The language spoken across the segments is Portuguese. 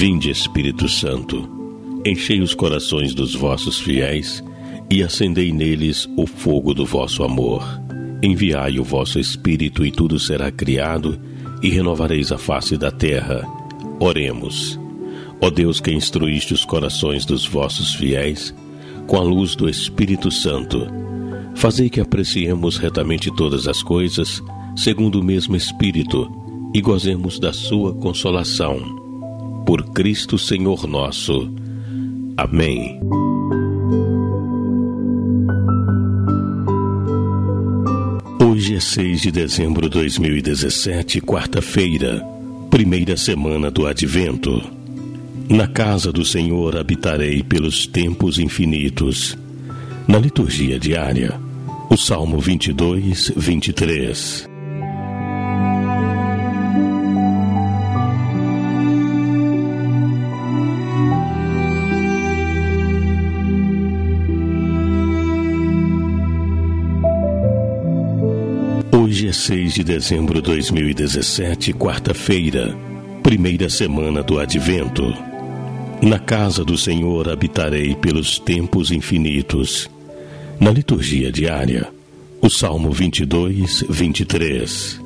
Vinde, Espírito Santo, enchei os corações dos vossos fiéis e acendei neles o fogo do vosso amor. Enviai o vosso Espírito e tudo será criado e renovareis a face da terra. Oremos. Ó Deus, que instruíste os corações dos vossos fiéis com a luz do Espírito Santo, fazei que apreciemos retamente todas as coisas segundo o mesmo Espírito e gozemos da sua consolação. Por Cristo Senhor nosso. Amém. Hoje é 6 de dezembro de 2017, quarta-feira, primeira semana do Advento. Na casa do Senhor habitarei pelos tempos infinitos. Na liturgia diária, o Salmo 22, 23. Hoje é 6 de dezembro de 2017, quarta-feira, primeira semana do Advento. Na casa do Senhor habitarei pelos tempos infinitos. Na liturgia diária, o Salmo 22, 23.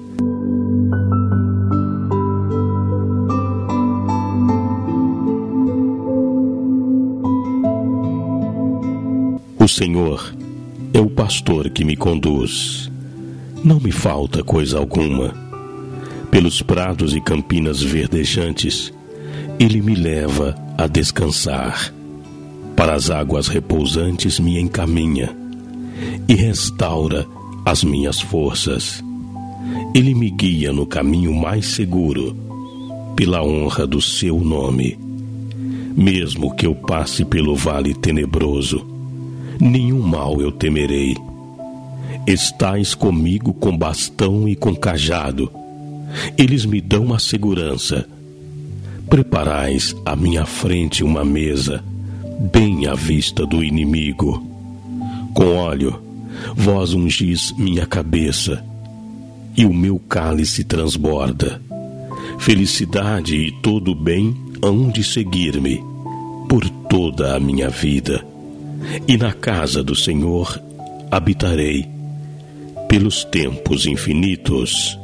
O Senhor é o pastor que me conduz. Não me falta coisa alguma. Pelos prados e campinas verdejantes, Ele me leva a descansar. Para as águas repousantes me encaminha e restaura as minhas forças. Ele me guia no caminho mais seguro, pela honra do seu nome. Mesmo que eu passe pelo vale tenebroso, nenhum mal eu temerei. Estais comigo com bastão e com cajado. Eles me dão a segurança. Preparais à minha frente uma mesa, bem à vista do inimigo. Com óleo, vós ungis minha cabeça, e o meu cálice transborda. Felicidade e todo bem hão de seguir-me por toda a minha vida. E na casa do Senhor habitarei pelos tempos infinitos.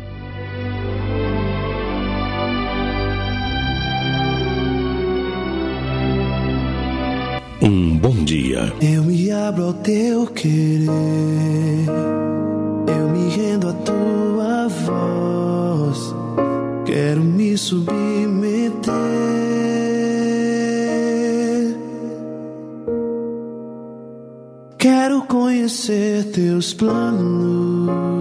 Um bom dia. Eu me abro ao teu querer, eu me rendo à tua voz, quero me submeter. Quero conhecer teus planos,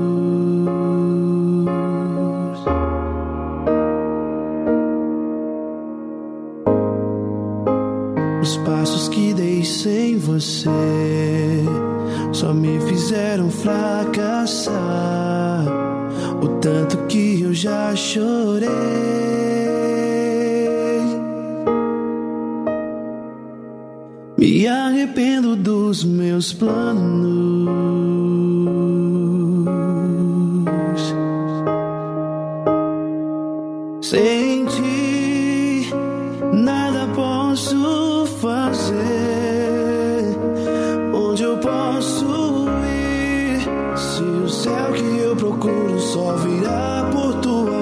os passos que dei sem você só me fizeram fracassar. O tanto que eu já chorei. Me arrependo dos meus planos. Sem ti, nada posso fazer. Onde eu posso ir, se o céu que eu procuro só virá por tua